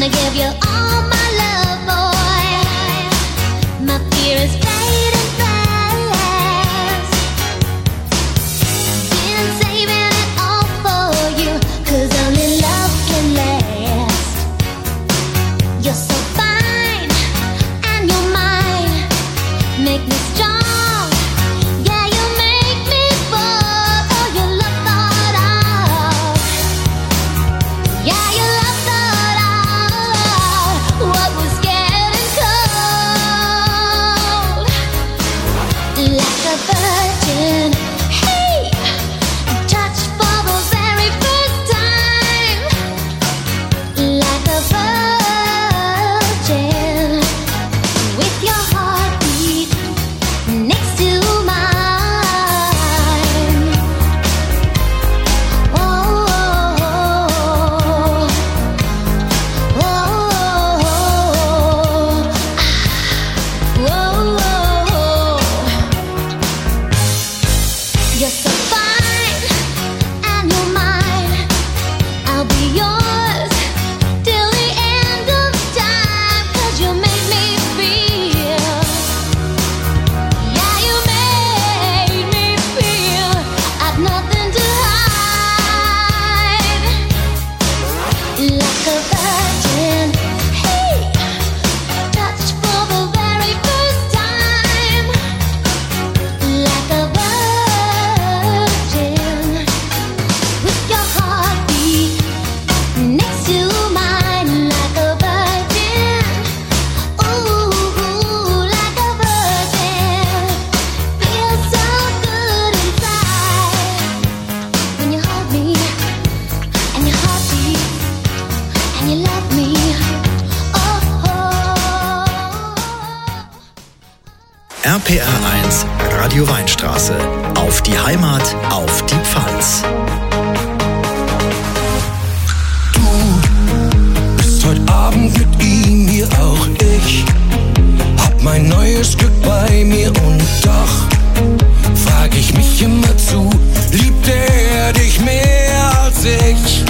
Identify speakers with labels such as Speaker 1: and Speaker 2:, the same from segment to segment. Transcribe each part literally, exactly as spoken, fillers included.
Speaker 1: R P R eins, Radio Weinstraße. Auf die Heimat, auf die Pfalz.
Speaker 2: Du bist heute Abend mit ihm, hier auch ich. Hab mein neues Glück bei mir und doch frag ich mich immer zu, liebt er dich mehr als ich?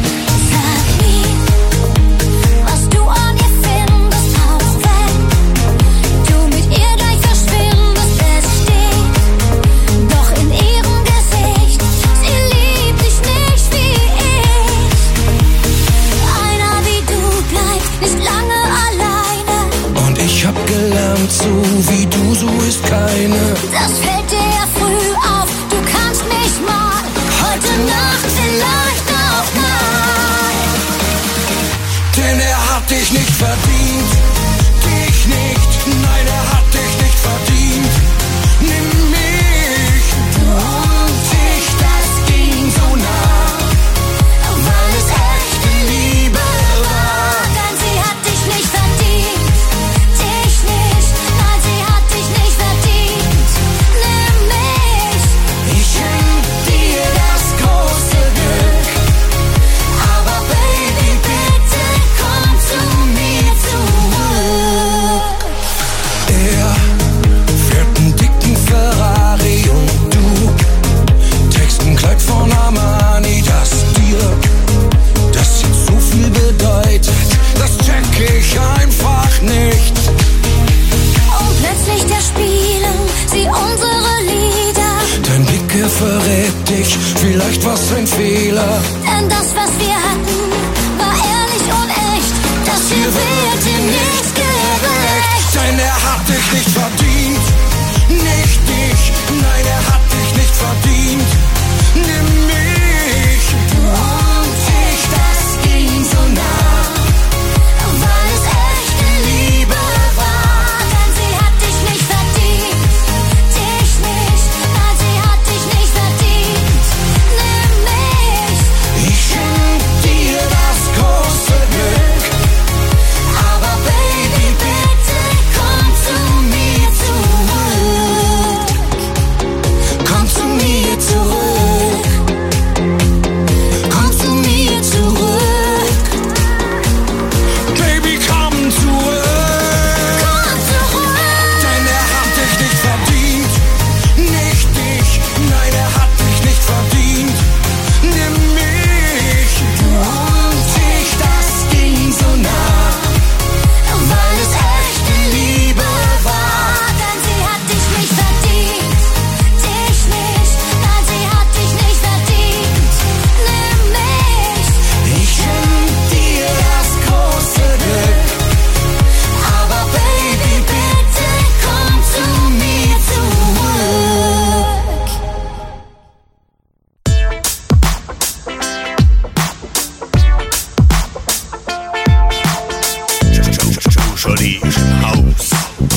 Speaker 2: So wie du, so ist keine.
Speaker 3: Das fällt dir ja früh auf, du kannst mich mal heute Nacht vielleicht auch mal.
Speaker 2: Denn er hat dich nicht verdient, dich nicht, nein, er hat dich nicht verdient. Nimm mich, du und ich, das ging so nah, weil es echte Liebe war.
Speaker 3: Denn sie hat dich nicht verdient, dich nicht.
Speaker 2: Von Armani, das dir, das jetzt so viel bedeutet, das check ich einfach nicht.
Speaker 3: Und plötzlich da spielen sie unsere Lieder.
Speaker 2: Dein Blick, er verrät dich, vielleicht war's ein Fehler.
Speaker 3: Denn das, was wir hatten, war ehrlich und echt. Das hier wird dir nicht gerecht.
Speaker 2: Denn er hat dich nicht verdient, nicht dich, nein, er hat dich nicht verdient. Nimm mich, du und ich, das ging so nah, weil es echte Liebe war.
Speaker 3: Denn sie hat dich nicht verdient, dich nicht, nein, sie hat dich nicht verdient. Nimm mich,
Speaker 2: ich schenk dir das große Glück, aber Baby, bitte komm zu mir
Speaker 4: Shorty ist im Haus.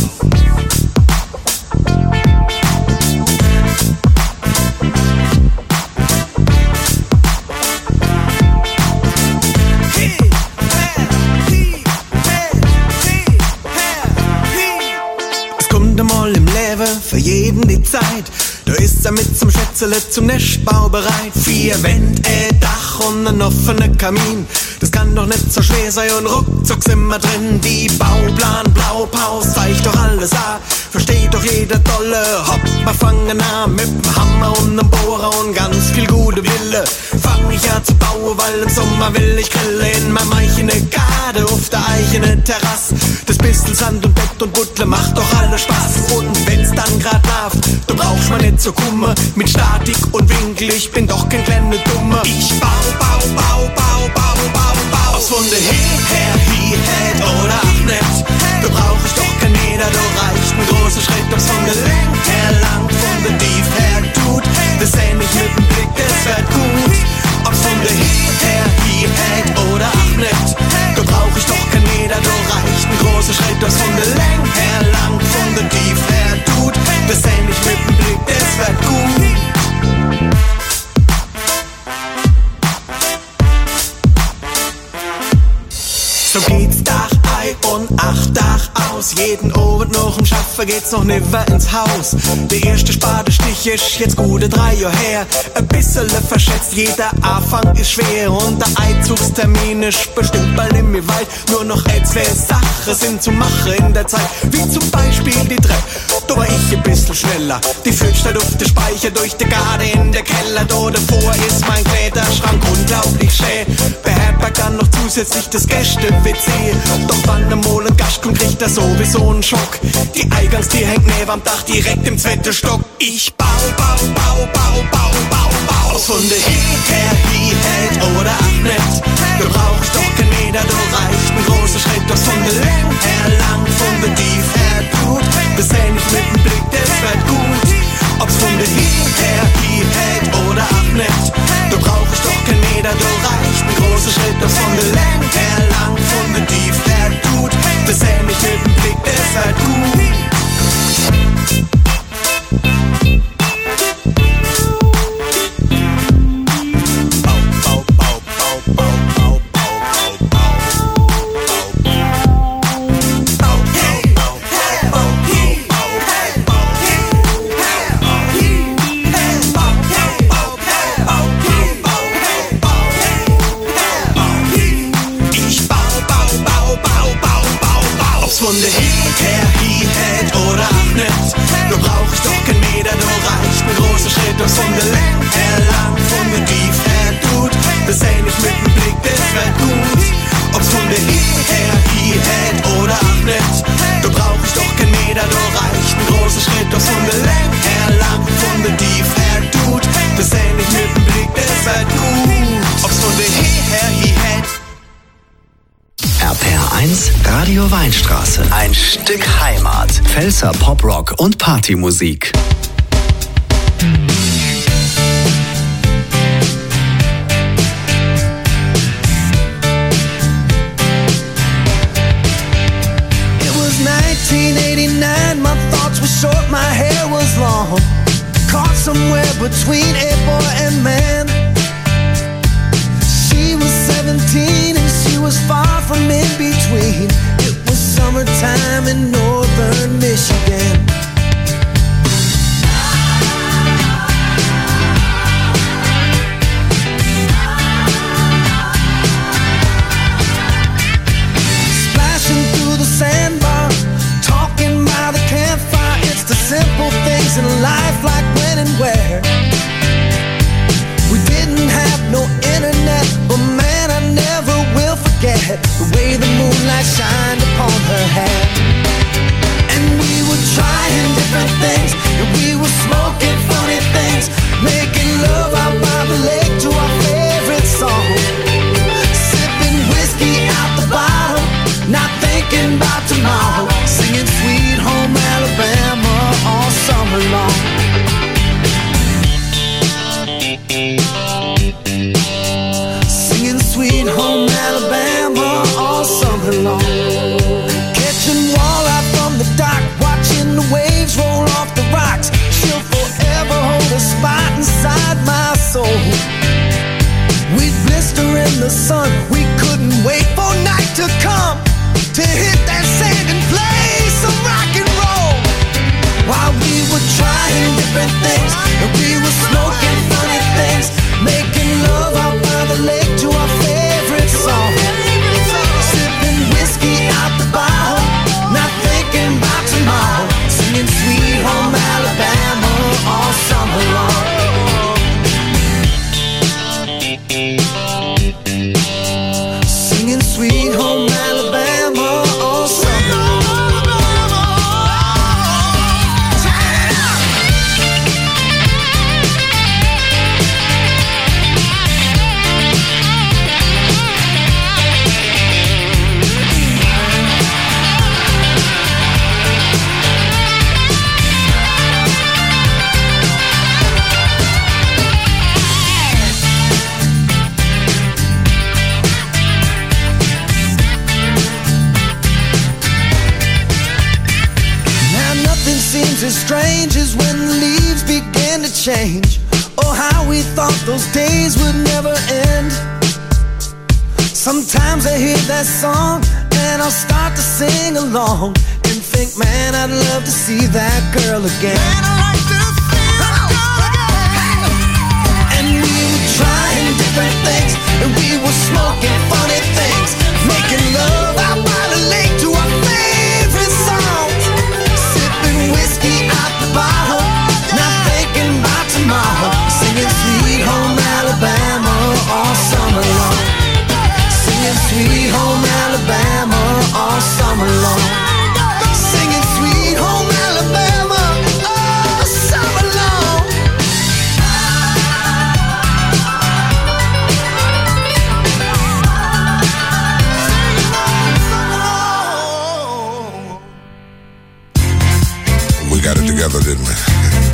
Speaker 5: Es kommt einmal im Leben für jeden die Zeit, da ist er mit zum Schätzele zum Nestbau bereit. Vier Wände, ein Dach und ein offener Kamin, das kann doch nicht so schwer sein und ruckzuck sind wir drin. Die Bauplan, Blaupause, zeigt doch alles an, versteht doch jeder tolle. Hopp, wir fangen an mit dem Hammer und einem Bohrer und ganz viel gute Wille. Fang ich an zu bauen, weil im Sommer will ich grillen in meinem eichene Garde auf der eichene Terrasse. Das bisschen Sand und Bett und Buttle macht doch alles Spaß. Und wenn's dann grad läuft, du brauchst mal nicht so kummer mit Statik und Winkel, ich bin doch kein kleiner Dummer. Ich bau, bau, bau, bau, bau, bau, bau. Aus von der Hin her, hier, head oder auch nicht. Du brauchst doch kein Meter, du reicht ein großer Schritt. Ob's von der Länge her lang, von der Tief her tut, das seh ich mit dem Blick, das wird gut. Ob's von der Hin her, hier, head oder auch nicht. Du brauchst doch kein Meter, du reicht ein großer Schritt. Ob's von der Länge her lang, von der Tief her tut, das seh ich mit dem Blick, das wird gut. So geht's Dach ein und acht Dach aus. Jeden Abend noch im Schaffen geht's noch nimmer ins Haus. Der erste Spadestich ist jetzt gute drei Jahre her. Ein bisschen verschätzt, jeder Anfang ist schwer. Und der Einzugstermin ist bestimmt bald nicht mehr weit. Nur noch ein, zwei Sachen sind zu machen in der Zeit. Wie zum Beispiel die Treppe, da war ich ein bisschen schneller. Die führt statt auf den Speicher durch die Garde in der Keller. Da davor ist mein Kleiderschrank unglaublich schön. Beherbergt dann noch zusätzlich das Gäste-W C. Doch wann einmal ein Gast kommt, kriegt er sowieso einen Schock. Die Eingangstür hängt neben am Dach direkt im zweiten Stock. Ich bau, bau, bau, bau, bau, bau, bau. Aus von der Hin her, hier, hält oder auch nicht. Du brauchst doch kein Meter, du reicht ein großer Schritt. Aus von der Länge her lang, von der Tief her tut, das seh ich mit dem Blick, das wird gut. Ob's von der Hin her, hier, hält oder auch nicht. Du brauchst doch kein Meter, du reicht ein großer Schritt. Aus von der Länge her lang, von der Tief her tut, das seh ich mit dem Blick, das wird gut. Von der Hin her, hier, hält oder auch nicht. Du brauchst doch kein Meter, du reicht ein großer Schritt. Ob's von der Länge her lang, von der Tief her tut, das seh ich mit dem Blick, das wird gut. Ob's von der Hin her, hier, hält oder auch nicht. Du brauchst doch kein Meter, du reicht ein großer Schritt. Ob's von der Länge her lang, von der Tief her tut, das seh ich mit dem Blick, das wird gut. Ob's von der Hin her, hier, hält.
Speaker 1: R P R eins Radio Weinstraße. Ein Stück Heimat. Pfälzer Poprock und Partymusik.
Speaker 2: It was nineteen eighty-nine, my thoughts were short, my hair was long. Caught somewhere between a boy and man. She was seventeen and she was far from in between. It was summertime in northern Michigan. Splashing through the sandbar, talking by the campfire. It's the simple things in life, like when and where. We didn't have no internet, but man, I never will forget the way the moonlight shined upon her hair. And we were trying different things, and we were smoking funny things, making love out by the lake to our favorite song. Sipping whiskey out the bottle, not thinking about tomorrow, singing Sweet Home Alabama all summer long. Singing Sweet Home Alabama all summer long. Catch
Speaker 5: siesta in the sun. We couldn't wait for night to come to hit that sand and play some rock and roll. While we were trying different things, and we were smoking funny things, making love out by the lake to our favorite song. Sipping whiskey out the bottle, not thinking about tomorrow, singing Sweet Home Alabama all summer long. Singing Sweet Home Alabama all summer long. As strange as when the leaves began to change. Oh, how we thought those days would never end. Sometimes I hear that song and I'll start to sing along and think, man, I'd love to see that girl again. Man, I'd like to see that girl again. And we were trying different things, and we were smoking funny things, making love out by the lake to our favorite songs. Whiskey out the bottle, not thinking about tomorrow, singing Sweet Home Alabama all summer long. Singing Sweet Home Alabama all summer long. Singing Sweet Home Alabama all summer long.
Speaker 4: We got it together, didn't we?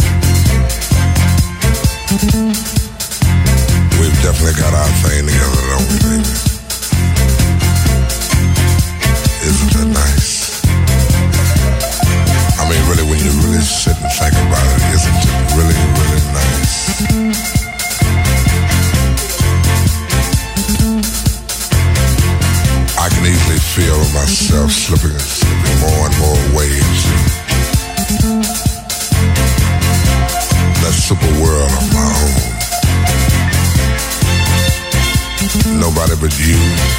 Speaker 4: We've definitely got our thing together, don't we, baby? Isn't that nice? I mean, really, when you really sit and think about it, isn't it really, really nice? I can easily feel myself slipping and slipping more and more waves. That super world of my own. Nobody but you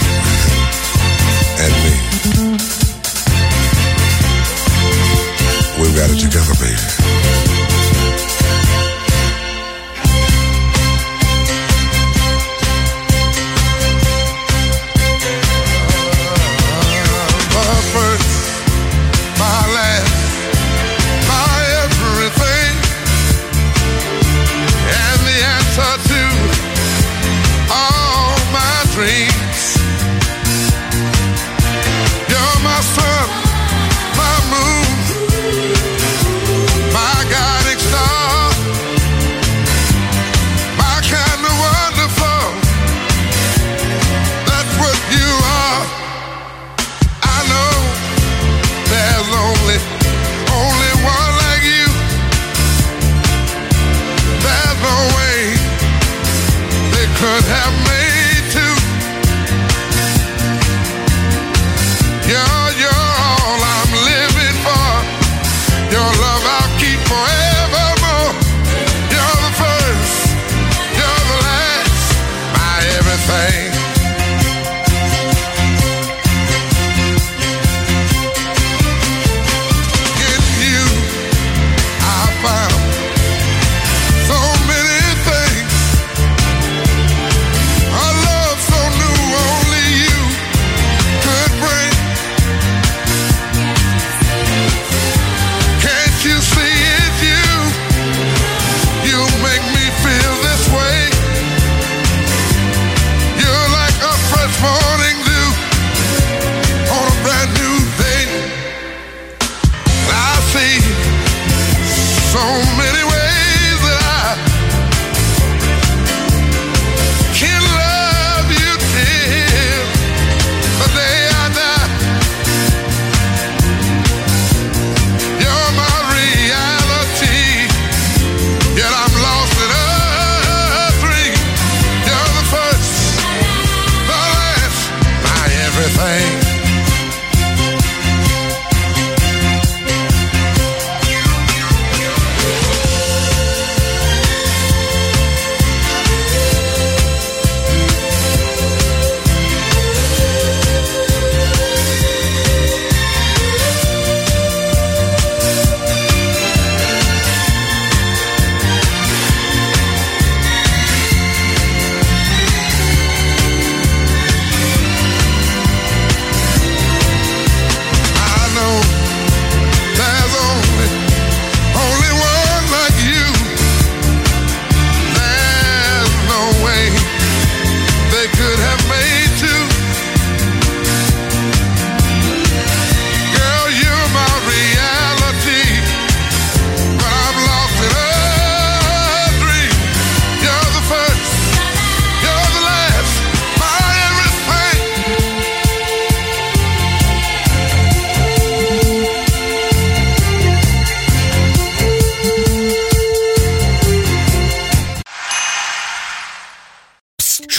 Speaker 4: and me. We've got it together, baby.
Speaker 6: You're my sun, my moon, my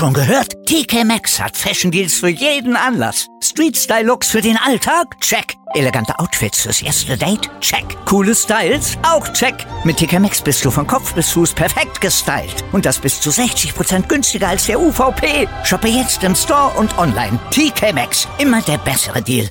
Speaker 6: Schon gehört? T K Maxx hat Fashion Deals für jeden Anlass. Street-Style-Looks für den Alltag? Check. Elegante Outfits fürs erste Date? Check. Coole Styles? Auch check. Mit T K Maxx bist du von Kopf bis Fuß perfekt gestylt. Und das bis zu sechzig Prozent günstiger als der U V P. Shoppe jetzt im Store und online. T K Maxx. Immer der bessere Deal.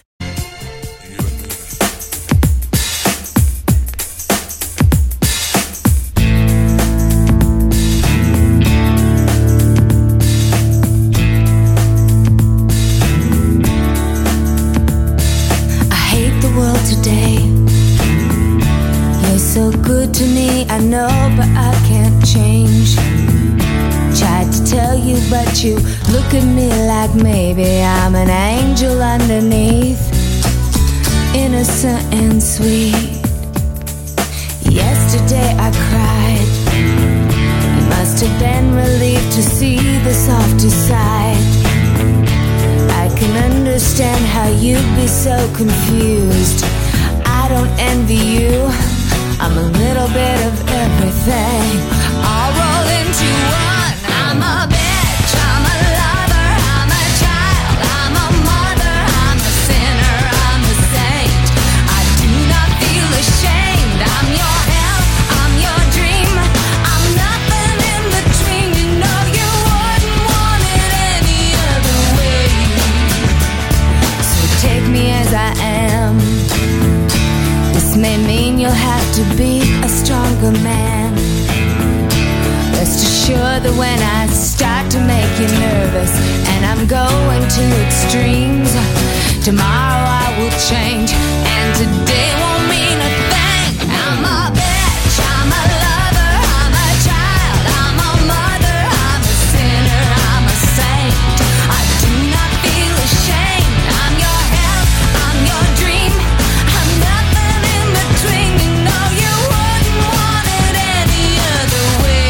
Speaker 3: So good to me, I know, but I can't change. Tried to tell you, but you look at me like maybe I'm an angel underneath, innocent and sweet. Yesterday I cried. You must have been relieved to see the softer side. I can understand how you'd be so confused. I don't envy you. I'm a little bit of everything, all rolled into one. I'm a bitch, I'm a lover, I'm a child, I'm a mother, I'm a sinner, I'm a saint. I do not feel ashamed. I'm your hell, I'm your dream. I'm nothing in between. You know you wouldn't want it any other way. So take me as I am. This may mean you'll have to be a stronger man. Rest assured that when I start to make you nervous and I'm going to extremes, tomorrow I will change and today won't mean a thing. I'm a bitch, I'm a lover, I'm a child, I'm a mother, I'm a sinner, I'm a saint. I do not feel ashamed. I'm your hell, I'm your dream. I'm nothing in between. You know you wouldn't want it any other way.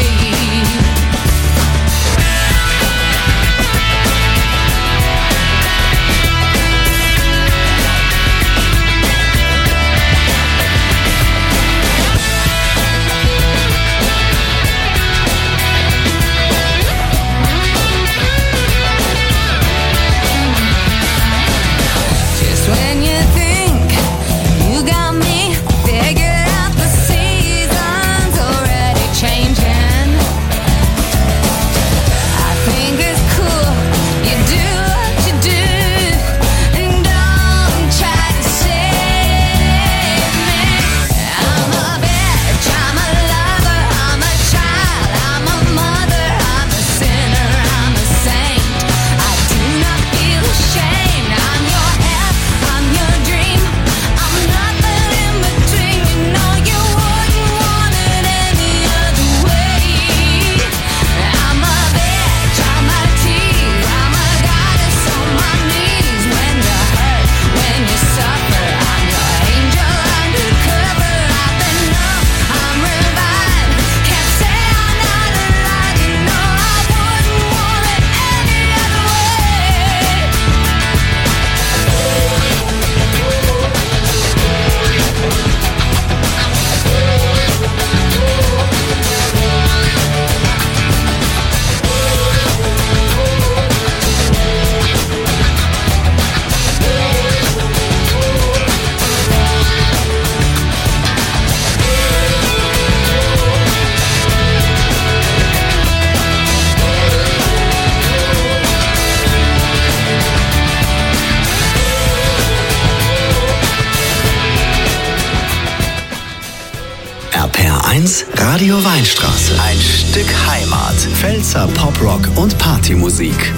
Speaker 3: Just when you think you got me figured out, the season's already changing. I think it's cool you do what you do, and don't try to save me. I'm a bitch, I'm a lover, I'm a child, I'm a mother, I'm a sinner, I'm a saint. I do not feel ashamed. I'm your hell, I'm your dream. I'm nothing in between. You know you wouldn't want it any other way. I'm a bitch, I'm a tease, I'm a goddess on my knees. When you hurt, when you suffer, I'm your angel undercover. I've been numb, I'm revived. Can't say I'm not alive. You know I wouldn't want it any other way.
Speaker 1: R P R eins Radio Weinstraße. Ein Stück Heimat. Pfälzer Poprock und Partymusik.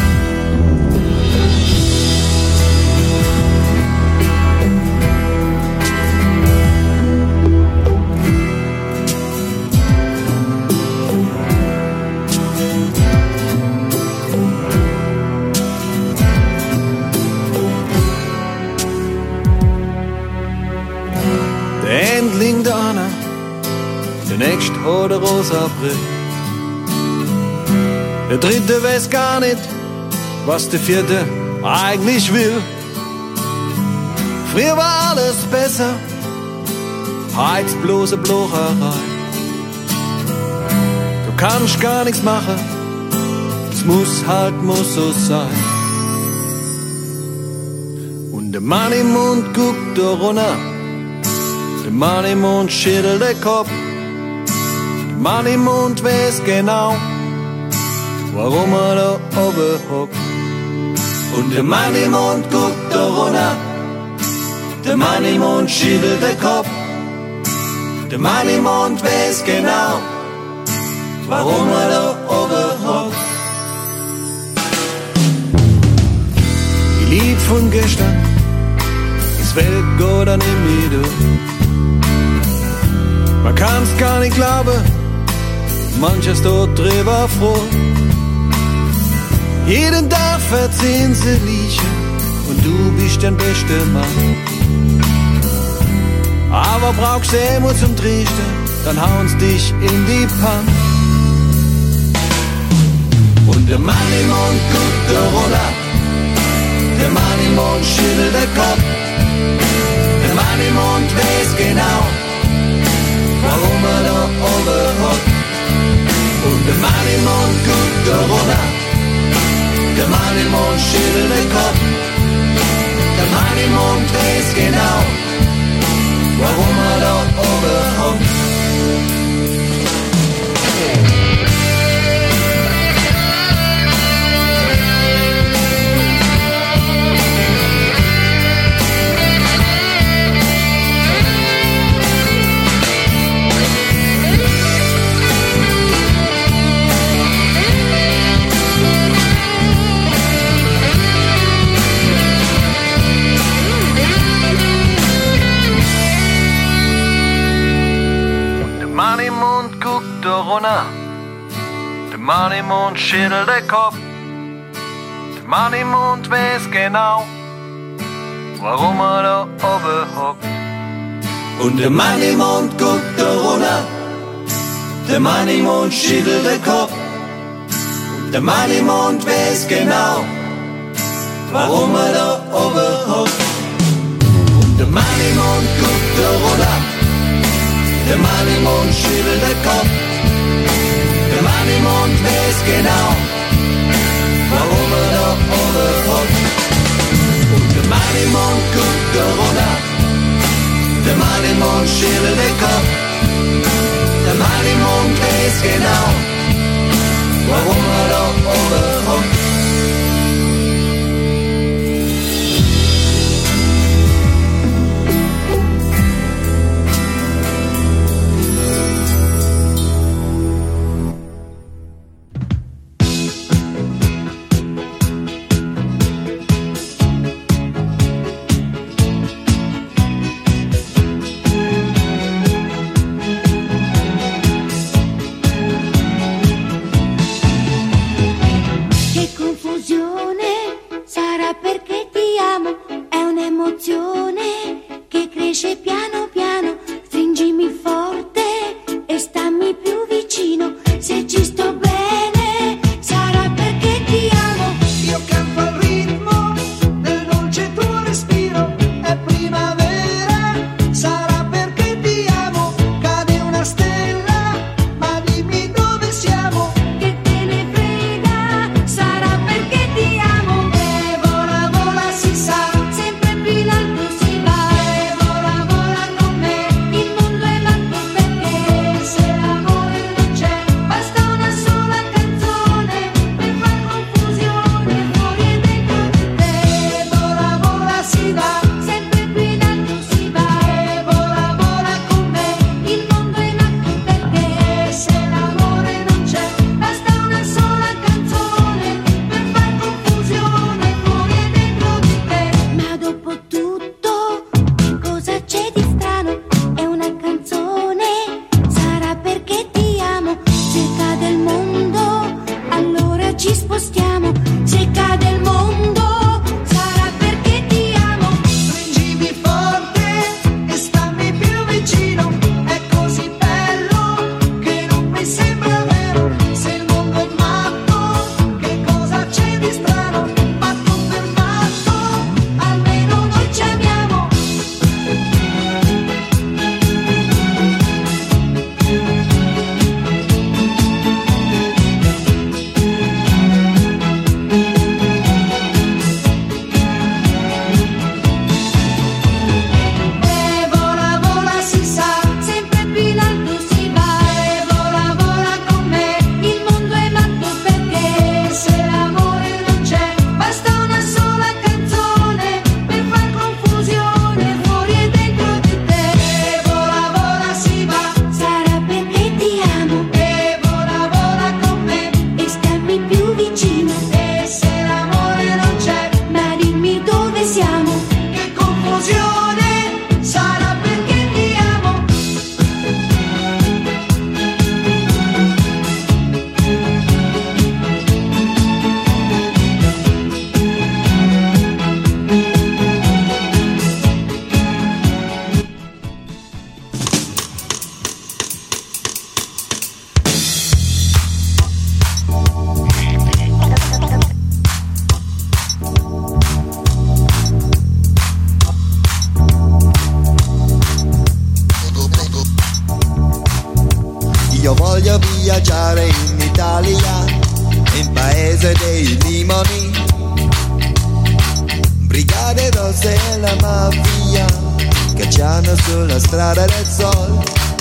Speaker 5: Der Endling der Anna, der nächste hat eine rosa Brille. Der dritte weiß gar nicht, was der vierte eigentlich will. Früher war alles besser, heute bloße Blocherei. Du kannst gar nichts machen, es muss halt, muss so sein. Und der Mann im Mund guckt da runter, der Mann im Mund schüttelt den Kopf, der Mann im Mund weiß genau, warum er da oben hockt. Und der Mann im Mund guckt da runter, der Mann im Mund schüttelt den Kopf, der Mann im Mund weiß genau, warum er da oben hockt. Die Lied von gestern, das Welt geht an ihm wieder. Man kann's gar nicht glauben, manches dort drüber froh. Jeden Tag verziehen sie Liechen und du bist der beste Mann. Aber brauchst du Emut zum Triesten, dann hauen's dich in die Pann. Und der Mann im Mund guckt da runter, der Mann im Mund schüttelt den Kopf, der Mann im Mund weiß genau, warum er da oben hockt. Und der Mann im Mund guckt da runter, der Mann im Mund schüttelt den Kopf, der Mann im Mund weiß genau, warum er da oben hockt. Der Mann im Mund schüttelt den Kopf, der Mann im Mund weiß genau, warum er da oben hockt. Und der Mann im Mund guckt da runter, der Mann im Mund schüttelt den Kopf, der Mann im Mund weiß genau, warum er da oben hockt. Und der Mann im Mund guckt da runter, der Mann im Mund schüttelt den Kopf, der Mann im Mund weiß genau, warum er da oben hockt. Und der Mann im Mund guckt da runter, der Mann im Mund schüttelt den Kopf, der Mann im Mund weiß genau, warum er da oben hockt.
Speaker 7: Vola, vola, case dei limoni, brigate rosse e la mafia cacciano sulla strada del sol.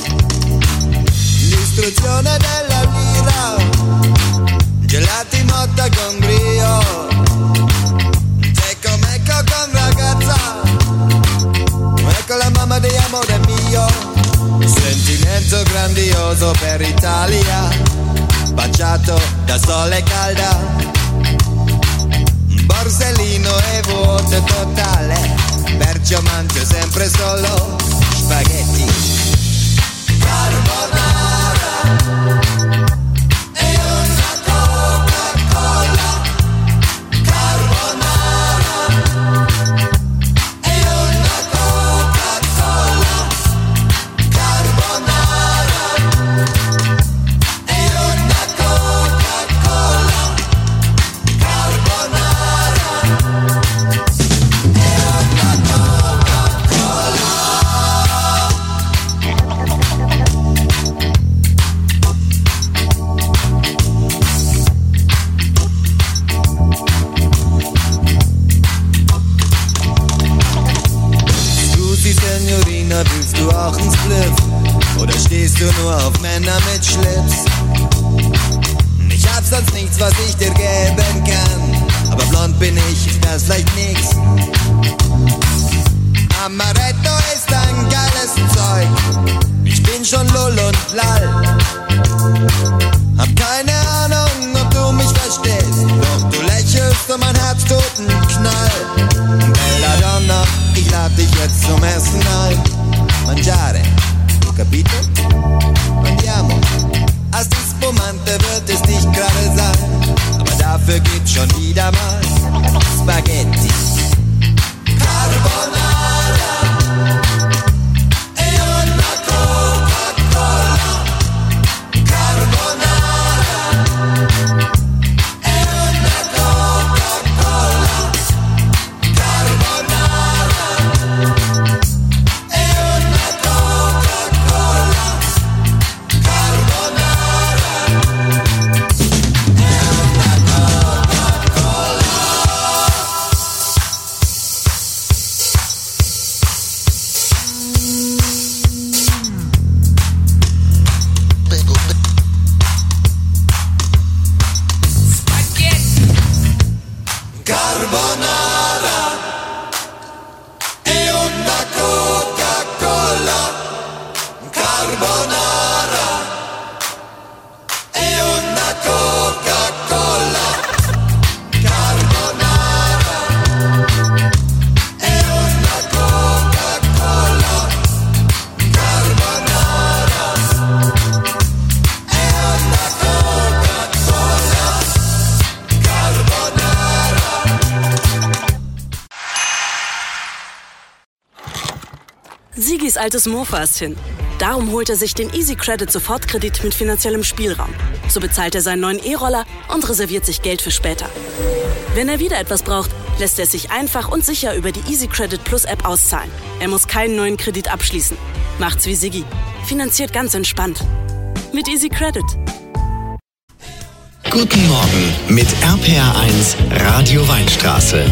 Speaker 7: L'istruzione della lira, gelati motta con brio, secco mecco con ragazza, ecco la mamma di amore mio. Sentimento grandioso per Italia, baciato da sole calda, borsellino e vuoto totale, perciò mangio sempre solo spaghetti carbonara e una Coca-Cola carbonara e una Coca-Cola carbonara e una Coca-Cola carbonara e una Coca-Cola. Scusi Signorina, willst du auch ein Spliff? Oder stehst du nur auf Männer mit Schlips? Ich hab sonst nichts, was ich dir geben kann, aber blond bin ich, ist das vielleicht nix. Amaretto ist ein geiles Zeug, ich bin schon lull und lall. Hab keine Ahnung, ob du mich verstehst, doch du lächelst und mein Herz tut einen Knall. Bella Donna, ich lad dich jetzt zum Essen ein. Mangiare, capito? Andiamo. Als die Spumante wird es nicht gerade sein, aber dafür gibt's schon wieder mal Spaghetti carbonara e una Coca-Cola carbonara e una Coca-Cola carbonara e una Coca-Cola carbonara e una Coca-Cola. Carbonara e una Coca-Cola carbonara e una Coca-Cola carbonara e una Coca-Cola carbonara e una Coca-Cola carbonara.
Speaker 8: Sigis altes Mofa ist hin. Darum holt er sich den Easy Credit Sofortkredit mit finanziellem Spielraum. So bezahlt er seinen neuen E-Roller und reserviert sich Geld für später. Wenn er wieder etwas braucht, lässt er es sich einfach und sicher über die Easy Credit Plus App auszahlen. Er muss keinen neuen Kredit abschließen. Macht's wie Siggi. Finanziert ganz entspannt. Mit Easy Credit.
Speaker 1: Guten Morgen mit R P R eins Radio Weinstraße.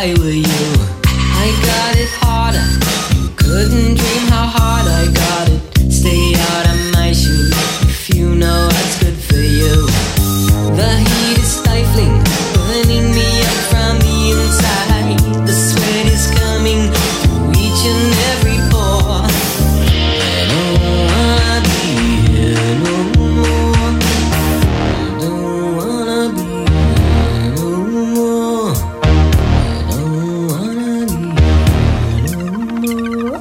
Speaker 9: I were you. I got it harder, couldn't dream how hard I got it. Stay out of my shoes if you know what's good for you. The heat is stifling, burning me up from the inside. The sweat is coming through each and every pore. I don't wanna be here no more. I don't wanna be here no more. I don't wanna be here no more.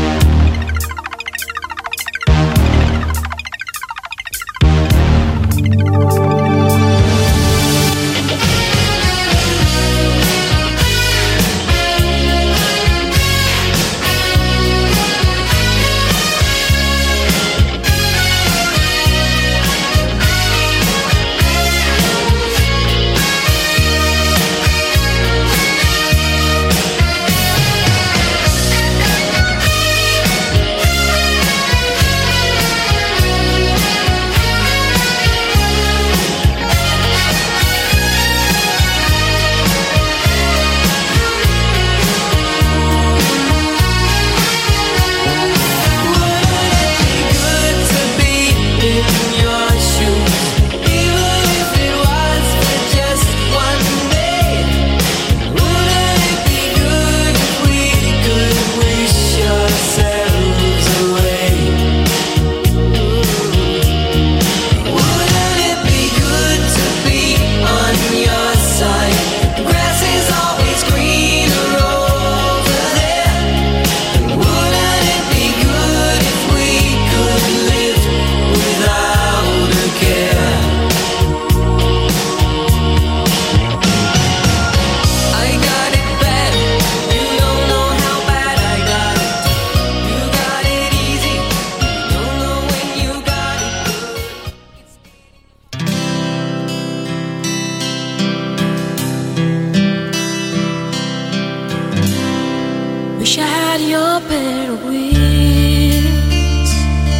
Speaker 9: Wish I had your pair of wings.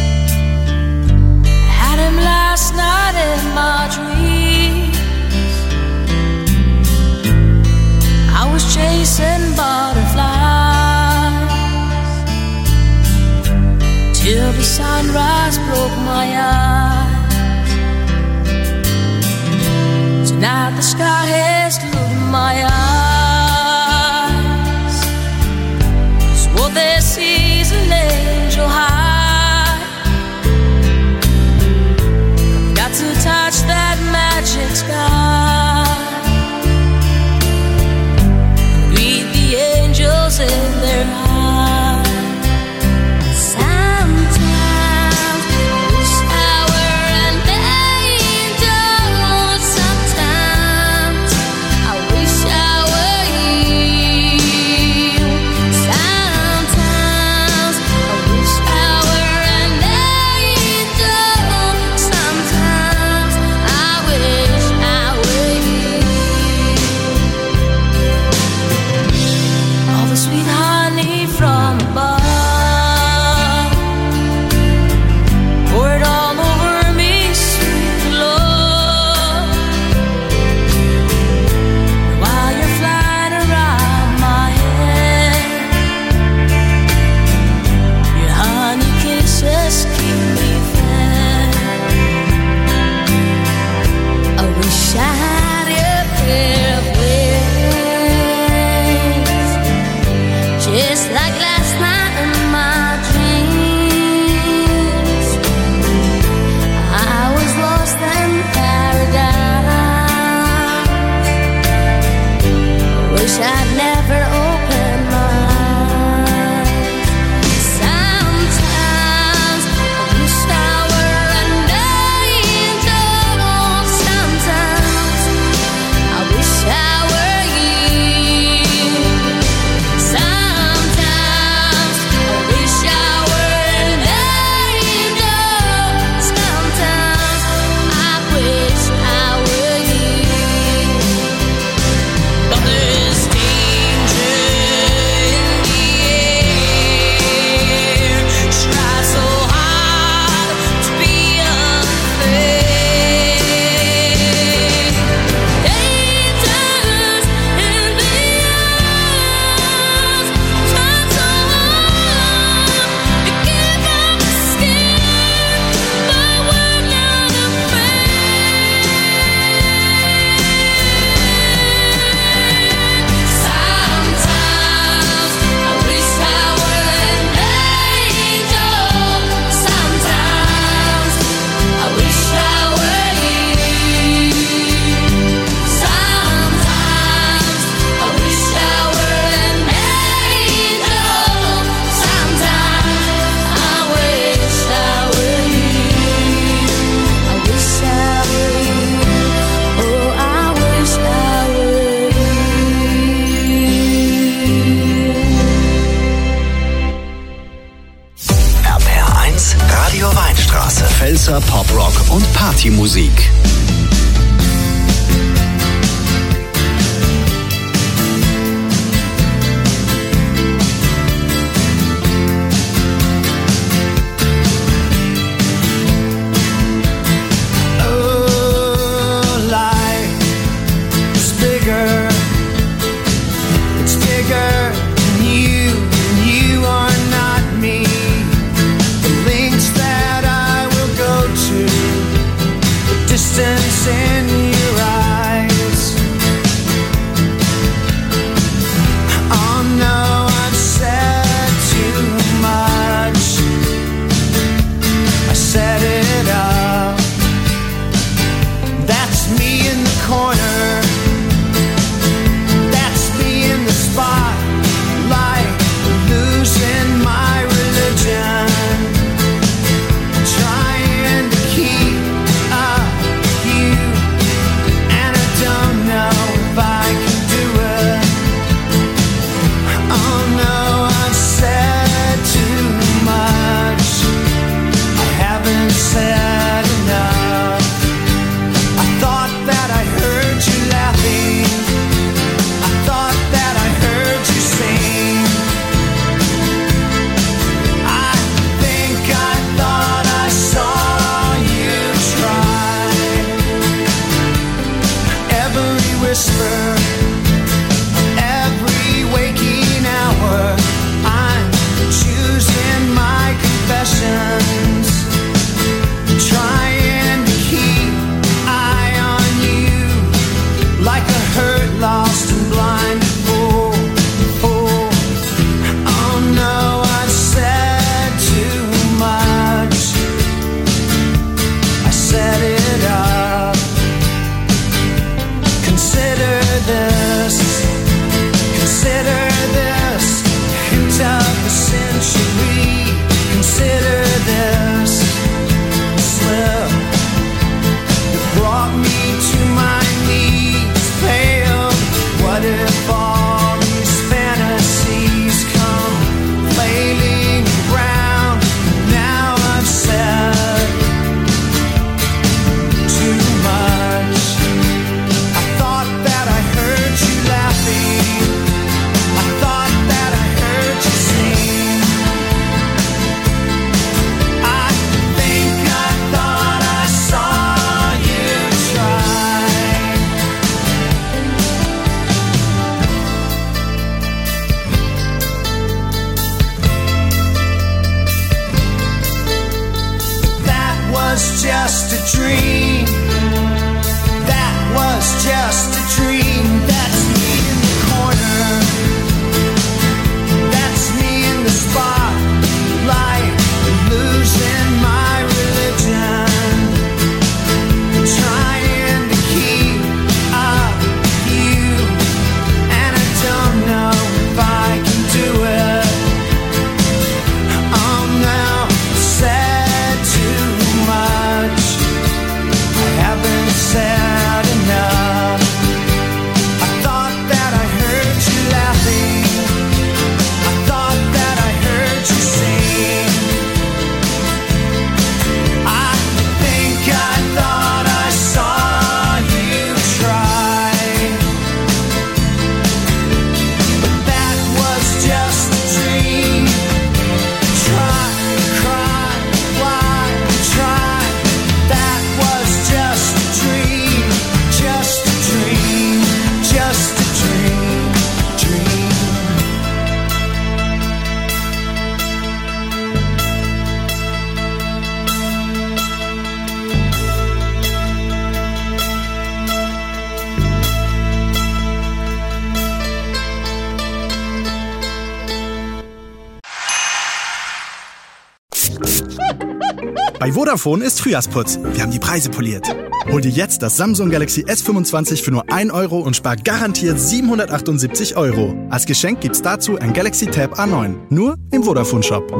Speaker 9: I had him last night in my dreams. I was chasing butterflies till the sunrise broke my eyes. Tonight the sky has looked in my eyes. What they see is an angel high. Got to touch that magic sky. Read the angels in their eyes. Sometimes I wish I were an angel. Sometimes I wish I were
Speaker 1: Pfälzer Poprock und Partymusik.
Speaker 10: Bei Vodafone ist Frühjahrsputz. Wir haben die Preise poliert. Hol dir jetzt das Samsung Galaxy S fünfundzwanzig für nur ein Euro und spar garantiert siebenhundertachtundsiebzig Euro. Als Geschenk gibt's dazu ein Galaxy Tab A neun. Nur im Vodafone Shop.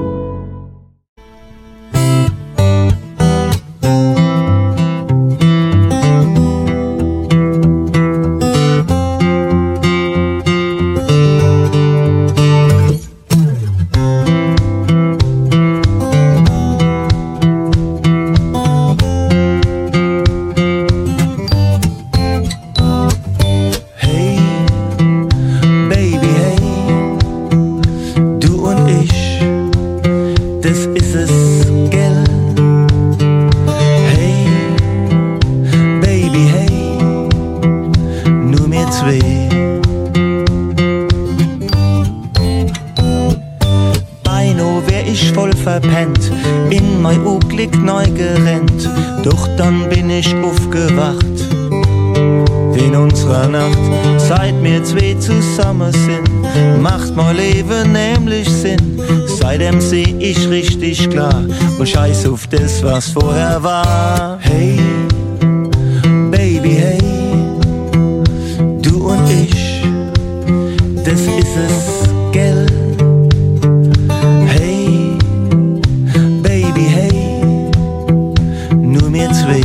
Speaker 11: Glück neu gerannt, doch dann bin ich aufgewacht. In unserer Nacht, seit wir zwei zusammen sind, macht mein Leben nämlich Sinn. Seitdem seh ich richtig klar und scheiß auf das, was vorher war. Hey, Baby, hey, du und ich, das ist es, gell? Hey, Baby, hey, nur wir zwei.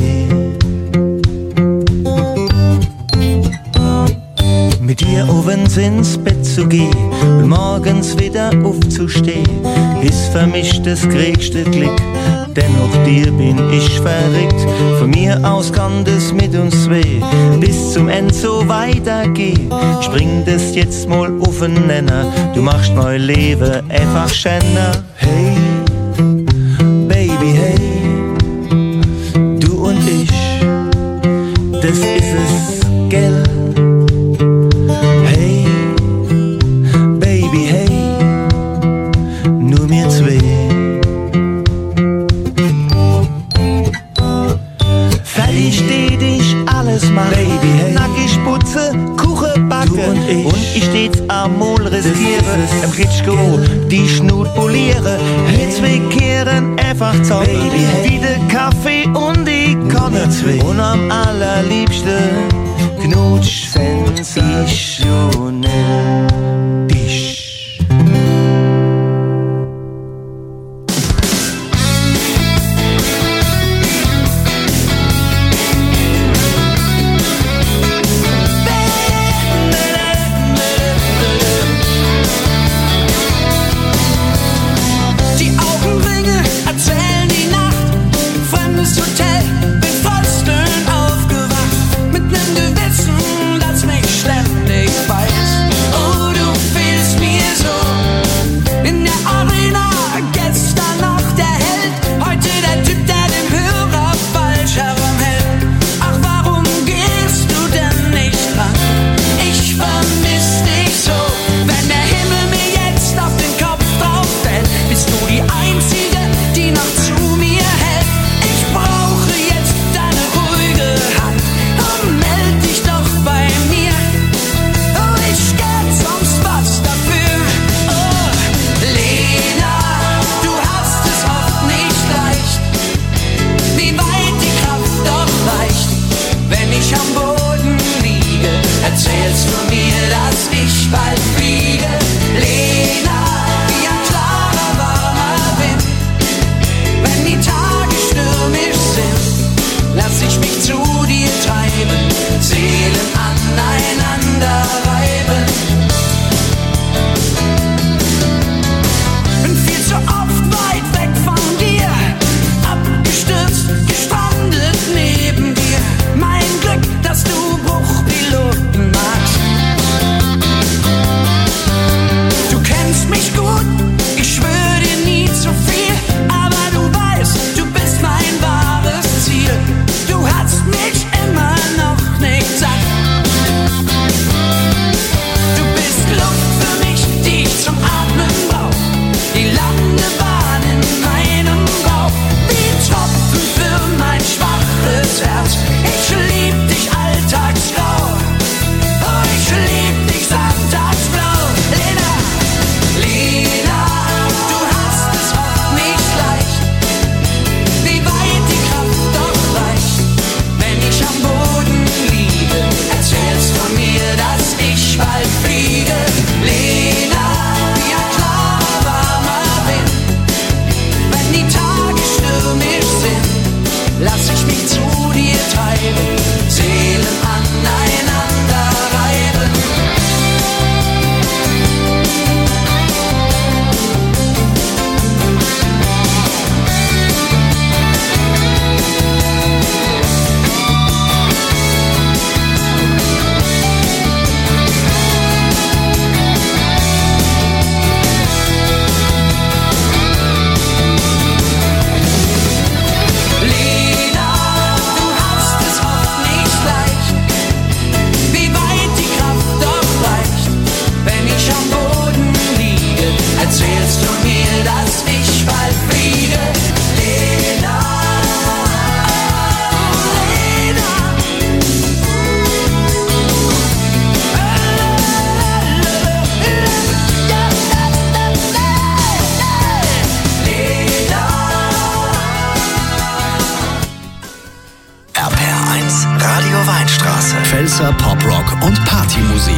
Speaker 11: Mit dir abends ins Bett zu gehen und morgens wieder aufzustehen, ist für mich das größte Glück. Dennoch dir bin ich verrückt. Von mir aus kann das mit uns zwei bis zum Ende so weitergehen. Spring das jetzt mal auf den Nenner, du machst mein Leben einfach schöner. Hey, Baby, hey, du und ich, das ist es, gell? Hey, Baby, hey, nur wir zwei. Fertig steht ich alles machen, Baby, hey. Nackig putze, Kuchen backe und ich, und ich stets amol riskiere, im Klitschko die Schnut poliere. Wir zwei kehren einfach zusammen, Baby, hey. Wie der Kaffee und die Kanne und am allerliebsten knutsch, sensationell dich.
Speaker 2: Die Augenringe erzählen die Nacht, fremdes Hotel, bin fröstelnd aufgewacht, mit nem Gewissen, das mich ständig beißt. Oh, du fehlst mir so, in der Arena, gestern noch der Held, heute der Typ, der den Hörer falsch herumhält. Ach, warum gehst du denn nicht dran? Ich vermiss dich so, wenn der Himmel mir jetzt auf den Kopf drauf fällt, bist du die Einzige, die noch zu mir hält. Ich brauche jetzt deine ruhige Hand, oh, meld dich doch bei mir. Oh, ich geb sonst was dafür. Oh, Lena, du hast es oft nicht leicht, wie weit die Kraft doch reicht. Wenn ich am Boden liege, erzählst du mir, dass ich bald fliege. Lena, wie ein klarer, warmer Wind. Wenn die Tage stürmisch sind, lass ich mich zu dir treiben, Seelen aneinander reiben. Bin viel zu oft weit weg von dir, abgestürzt, gestrandet neben dir. Mein Glück, dass du Bruchpiloten magst. Du kennst mich gut, ich schwör dir nie zu viel, aber du weißt, du bist mein wahres Ziel. Du hast mich immer noch nicht satt. Du bist Luft für mich, die ich zum Atmen brauch, die Landebahn in meinem Bauch, wie Tropfen für mein schwaches Herz. Ich lieb dich alltagsgrau, oh, ich lieb dich sonntagsblau. Lena, Lena, du hast es oft nicht leicht, wie weit die Kraft doch reicht. Wenn ich am Boden liege, erzählst du mir, dass ich bald fliege. Lena, wie ein klarer, warmer Wind. Wenn die Tage stürmisch sind, lass ich mich zu dir treiben, Seelen aneinander reiben. Lena,
Speaker 1: Pfälzer Poprock und Partymusik.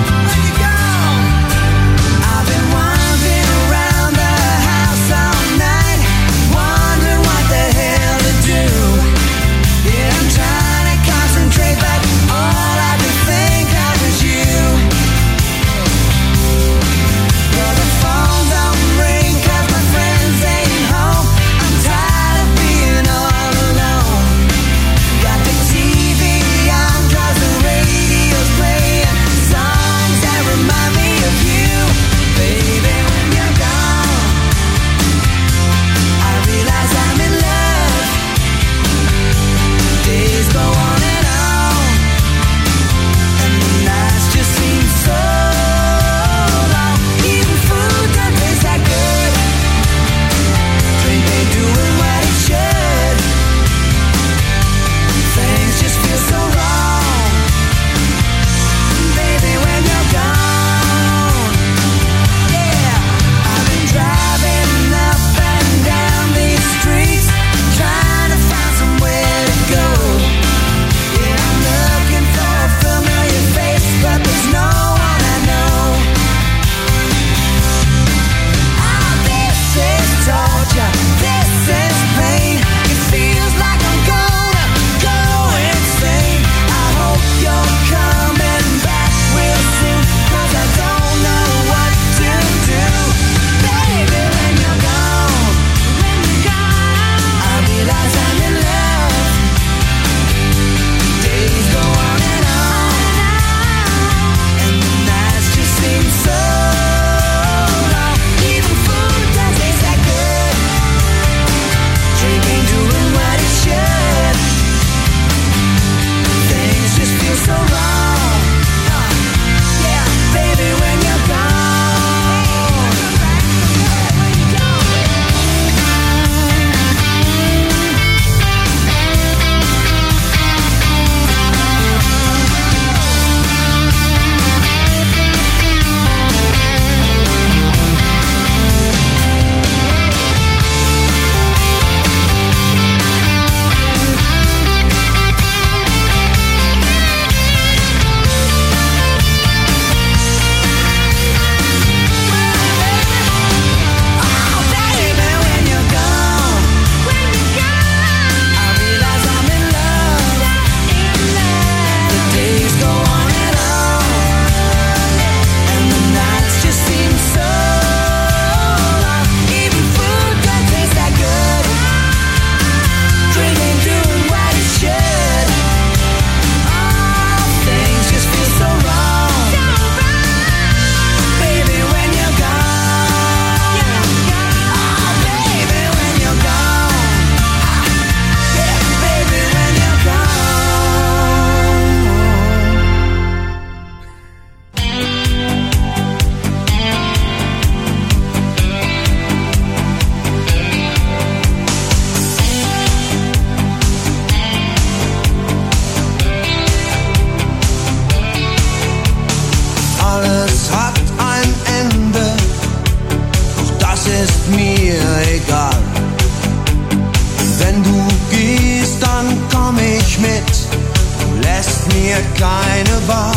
Speaker 2: keine Wahl.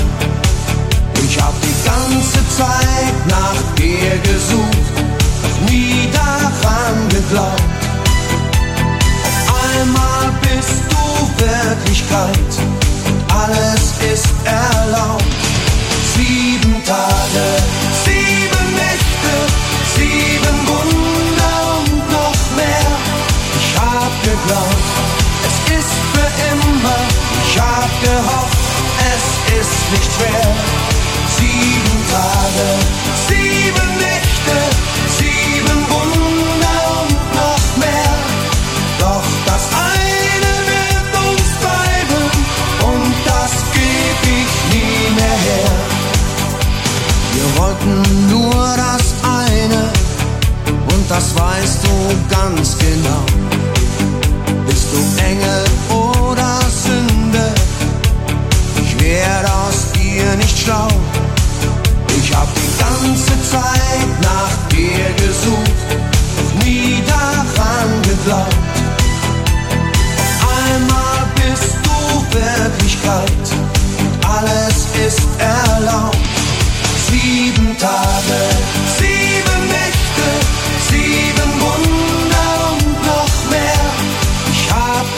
Speaker 2: Ich hab die ganze Zeit nach dir gesucht, doch nie daran geglaubt. Auf einmal bist du Wirklichkeit und alles ist erlaubt. Sieben Tage, sieben Nächte, sieben Wunder und noch mehr. Ich hab geglaubt, es ist für immer. Ich hab gehofft, es ist nicht schwer. Sieben Tage, sieben Nächte, sieben Wunder und noch mehr. Doch das eine wird uns bleiben und das geb ich nie mehr her. Wir wollten nur das eine und das weißt du ganz genau. Bist du Engel oder Sünde? Ich werd aus dir nicht schlau. Ich hab die ganze Zeit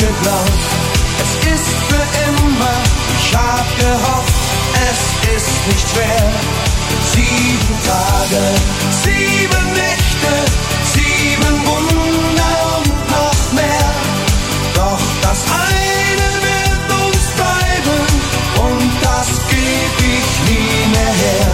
Speaker 7: geglaubt, es ist für immer. Ich hab gehofft, es ist nicht schwer. Sieben Tage, sieben Nächte, sieben Wunder und noch mehr. Doch das eine wird uns bleiben und das geb ich nie mehr her.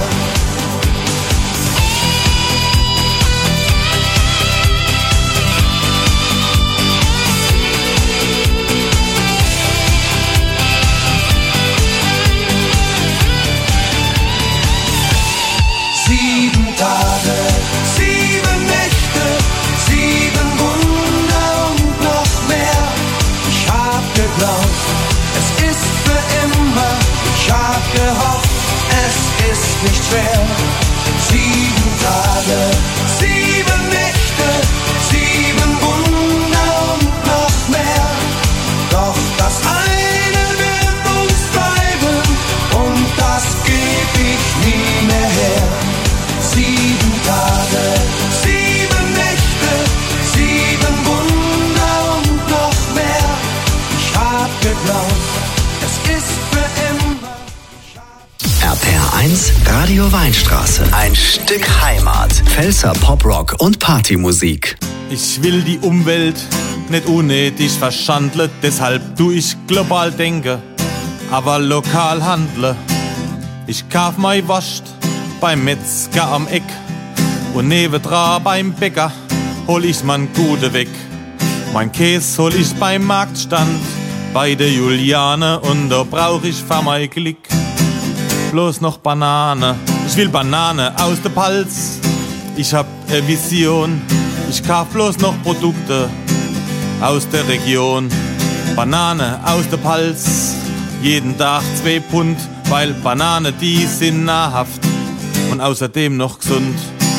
Speaker 7: Sieben Tage, sieben Nächte, sieben Wunder und noch mehr. Ich hab geglaubt, es ist für immer. Ich hab gehofft, es ist nicht schwer. Sieben Tage, sieben Nächte, sieben Wunder und noch mehr. Doch das eine wird uns bleiben und das geb ich nie mehr her. Sieben Tage, sieben Nächte, sieben Wunder und noch mehr. Ich hab geglaubt, es ist für immer.
Speaker 1: R P R eins Radio Weinstraße. Ein Stück Heimat. Pfälzer Poprock und Partymusik.
Speaker 12: Ich will die Umwelt nicht unnötig verschandeln, deshalb tu ich global denke, aber lokal handle. Ich kauf mei Wurst beim Metzger am Eck und nebendran beim Bäcker hol ich man Gute weg. Mein Käse hol ich beim Marktstand bei der Juliane und da brauch ich für mein Glück bloß noch Banane. Ich will Banane aus der Palz, ich hab eine Vision, ich kauf bloß noch Produkte aus der Region. Banane aus der Palz, jeden Tag zwei Pfund, weil Banane die sind nahrhaft und außerdem noch gesund.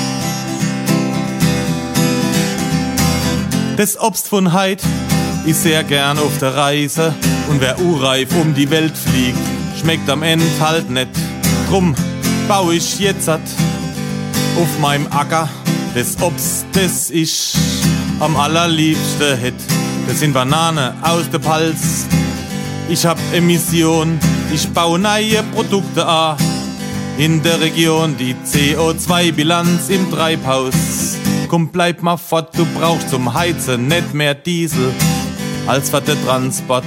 Speaker 12: Das Obst von heit ist sehr gern auf der Reise und wer urreif um die Welt fliegt, schmeckt am Ende halt nicht. Drum bau ich jetzt auf meinem Acker das Obst, das ich am allerliebsten hätt. Das sind Banane aus der Palz. Ich hab Emission, ich bau neue Produkte an. In der Region die C O zwei Bilanz im Treibhaus. Komm, bleib mal fort, du brauchst zum Heizen nicht mehr Diesel als für den Transport.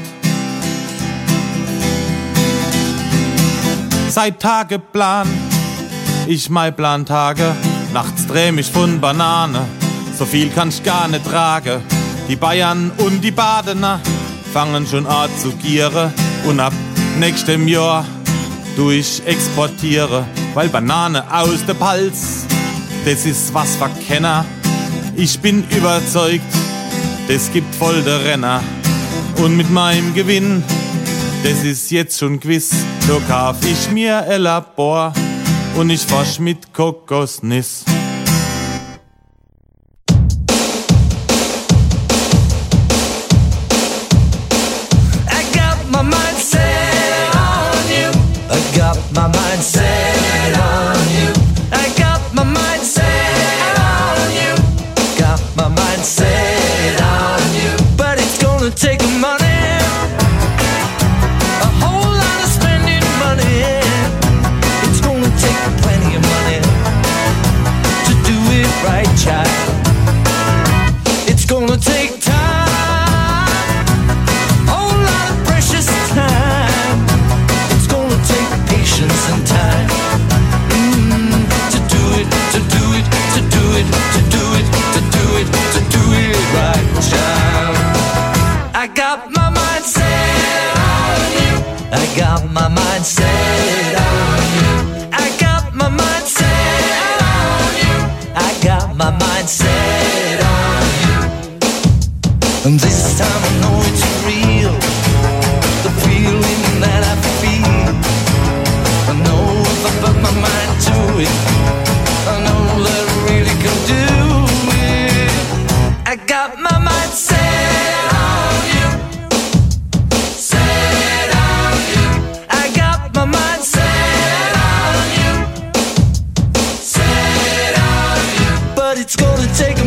Speaker 12: Seit Tage plan ich mein Plantage, nachts dreh mich von Banane, so viel kann ich gar nicht tragen. Die Bayern und die Badener fangen schon an zu gieren und ab nächstem Jahr du ich exportiere, weil Banane aus der Palz, das ist was für Kenner. Ich bin überzeugt, das gibt voll der Renner. Und mit meinem Gewinn, das ist jetzt schon gewiss, so kauf ich mir ein Labor und ich forsch mit Kokosnuss.
Speaker 7: Got my mind set on you. I got my mind set on you. Got my mind set on you. But it's gonna take money, a whole lot of spending money. It's gonna take plenty of money to do it right, child. It's gonna take time, a whole lot of precious time. Patience and time mm, to do it, to do it, to do it, to do it, to do it, to do it right, child. I got my mind set on you. I got my mind set on you. I got my mind set on you. I got my mind set on you. And this time I know it's real, the feeling that I feel. I know if I put my mind to it, I know that I really can do it. I got my mind set on you, set on you. I got my mind set on you, set on you. But it's gonna take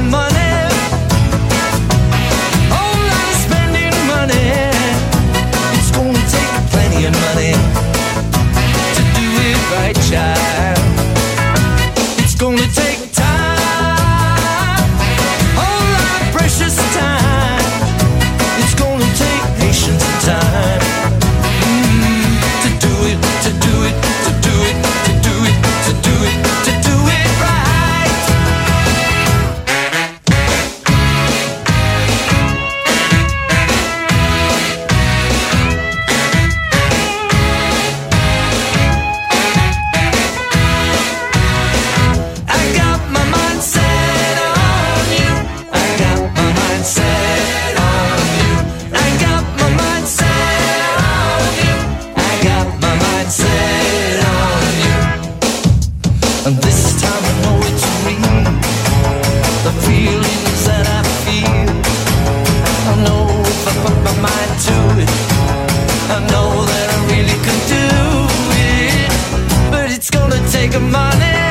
Speaker 13: to it. I know that I really could do it, but it's gonna take money.